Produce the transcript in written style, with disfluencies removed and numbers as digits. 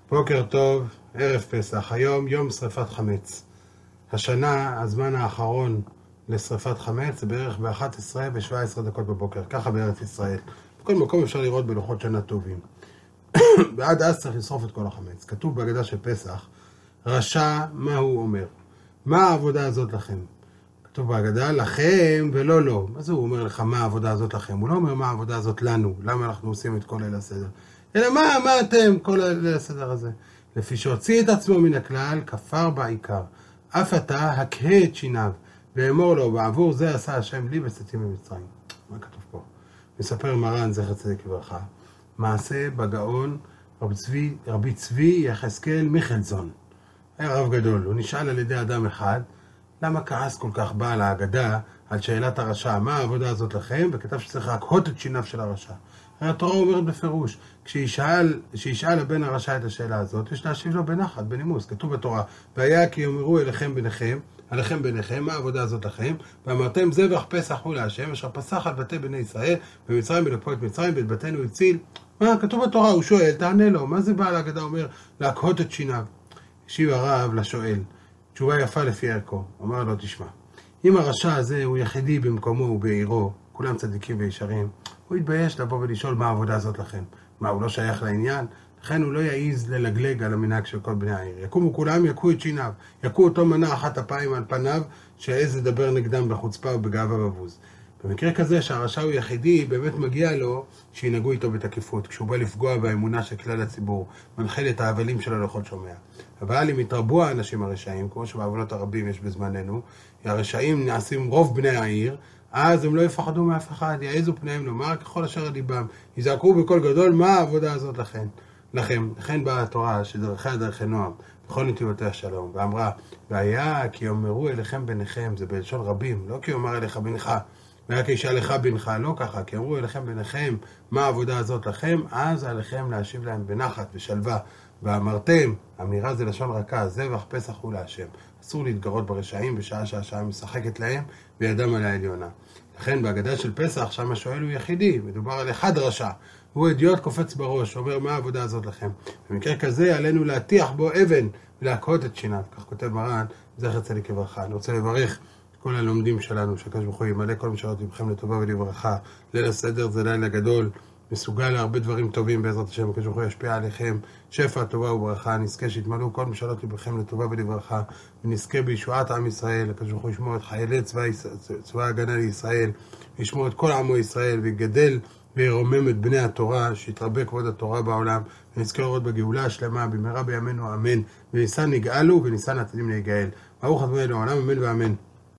בוקר טוב, ערב פסח, היום יום שריפת חמץ. השנה, הזמן האחרון לשריפת חמץ זה בערך ב-11 ו-17 דקות בבוקר, ככה בארץ ישראל. בכל מקום אפשר לראות בלוחות שנה טובים. ועד אז צריך לשרוף את כל החמץ. כתוב בהגדה של פסח, רשע מה הוא אומר? מה העבודה הזאת לכם? כתוב בהגדה, לכם ולא לא. מה זה הוא אומר לך מה העבודה הזאת לכם? הוא לא אומר מה העבודה הזאת לנו, למה אנחנו עושים את כל ליל הסדר. אלא מה אתם כל ליל הסדר הזה? לפי שהוציא את עצמו מן הכלל, כפר בעיקר. אף אתה הקהה את שיניו, ואמור לו, בעבור זה עשה השם לי בצאתי ממצרים. מה כתוב פה? מספר מרן זכר צדיק לברכה, מעשה בגאון רבי צבי יחזקאל מיכלזון. היה רב גדול, הוא נשאל על ידי אדם אחד, למה כעס כל כך בעל ההגדה על שאלת הרשע, מה העבודה הזאת לכם? וכתב שצריך להקהות את שיניו של הרשע. התורה אומרת בפירוש, כשישאל הבן הרשע את השאלה הזאת, יש להשיב לו בנחת, בנימוס. כתוב בתורה, והיה כי יאמרו עליכם ביניכם, מה העבודה הזאת לכם? ואמרתם זבח פסח הוא להשם, אשר פסח על בתי בני ישראל, במצרים בלקחו את מצרים, ואת בתינו הציל. מה? כתוב בתורה, הוא שואל, תענה לו, מה זה בעל ההגדה אומר? להקהות את שיניו. השיב הרב לשואל, תשובה יפה לפי ערכו, אמר לו, תשמע, אם הרשע הזה הוא יחידי במקומו ובעירו, כולם צדיקים וישרים, הוא יתבייש לבוא ולשאול מה העבודה הזאת לכם. מה, הוא לא שייך לעניין? לכן הוא לא יעיז ללגלג על המנהג של כל בני העיר. יקומו כולם, יכו את שיניו. יכו אותו מנה אחת אפיים על פניו, שהעז לדבר נגדם בחוצפה ובגאווה בבוז. במקרה כזה שהרשע הוא יחידי, באמת מגיע לו שינהגו איתו בתקיפות, כשהוא בא לפגוע באמונה של כלל הציבור, מנחל את ההבלים שלו לכל שומע. אבל אם יתרבו האנשים הרשעים, כמו שבעוונות הרבים יש בזמננו, הרשעים נעשים רוב בני העיר, אז הם לא יפחדו מאף אחד, יעזו פניהם לומר ככל אשר ליבם, יזעקו בקול גדול, מה העבודה הזאת לכם? לכן באה התורה שדרכיה דרכי נועם, בכל נתיבותיה שלום, ואמרה, והיה כי יאמרו אליכם ביניכם, זה בלשון רבים, לא כי יאמר אליך בנך, והיה כי ישאל לך בנך, לא ככה, כי יאמרו אליכם ביניכם, מה העבודה הזאת לכם, אז עליכם להשיב להם בנחת ושלווה, ואמרתם, אמירה זה לשון רכה, זבח פסח הוא להשם. אסור להתגרות ברשעים בשעה שהשעה משחקת להם וידם על העליונה. לכן בהגדה של פסח, שם השואל הוא יחידי, מדובר על אחד רשע. הוא אדיוט קופץ בראש, אומר מה העבודה הזאת לכם. במקרה כזה עלינו להטיח בו אבן ולהקהות את שיניו. כך כותב מרן, זכר צדיק לברכה. אני רוצה לברך את כל הלומדים שלנו, שהקדוש ברוך הוא ימלא כל משאלות לבכם לטובה ולברכה. ליל הסדר זה לילה גדול. מסוגל להרבה דברים טובים בעזרת השם, הקדוש ברוך הוא ישפיע עליכם שפע, טובה וברכה, נזכה שיתמלאו כל משאלות לבכם לטובה ולברכה, ונזכה בישועת עם ישראל, הקדוש ברוך הוא ישמור את חיילי צבא ההגנה לישראל, ישמור את כל עמו ישראל, ויגדל וירומם את בני התורה, שיתרבה כבוד התורה בעולם, ונזכה לראות בגאולה השלמה, במהרה בימינו אמן, וניסן נגאלו וניסן עתידים להיגאל. ברוך ה' לעולם, אמן ואמן.